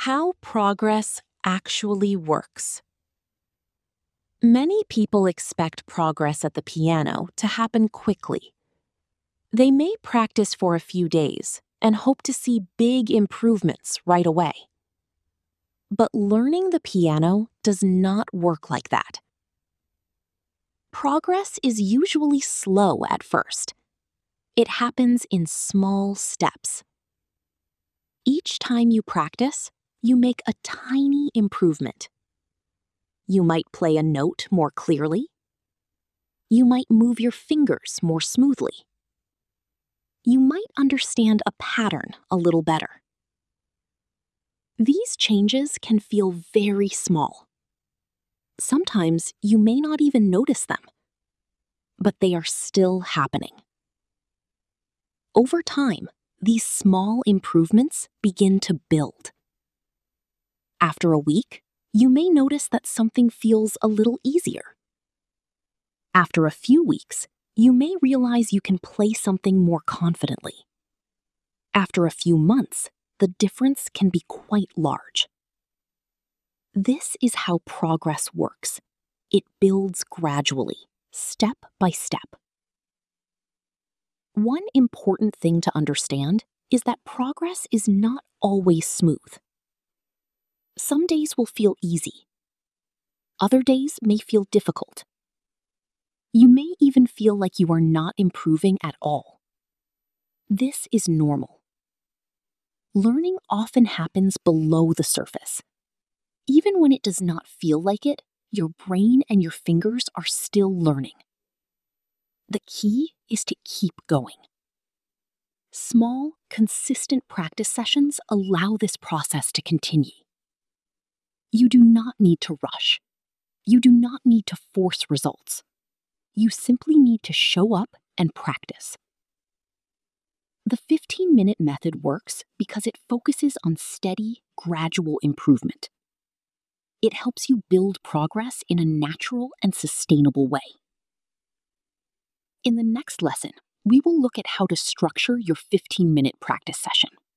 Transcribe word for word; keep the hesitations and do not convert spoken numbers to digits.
How progress actually works. Many people expect progress at the piano to happen quickly. They may practice for a few days and hope to see big improvements right away. But learning the piano does not work like that. Progress is usually slow at first. It happens in small steps. Each time you practice, you make a tiny improvement. You might play a note more clearly. You might move your fingers more smoothly. You might understand a pattern a little better. These changes can feel very small. Sometimes you may not even notice them, but they are still happening. Over time, these small improvements begin to build. After a week, you may notice that something feels a little easier. After a few weeks, you may realize you can play something more confidently. After a few months, the difference can be quite large. This is how progress works. It builds gradually, step by step. One important thing to understand is that progress is not always smooth. Some days will feel easy. Other days may feel difficult. You may even feel like you are not improving at all. This is normal. Learning often happens below the surface. Even when it does not feel like it, your brain and your fingers are still learning. The key is to keep going. Small, consistent practice sessions allow this process to continue. You do not need to rush. You do not need to force results. You simply need to show up and practice. The fifteen-minute method works because it focuses on steady, gradual improvement. It helps you build progress in a natural and sustainable way. In the next lesson, we will look at how to structure your fifteen-minute practice session.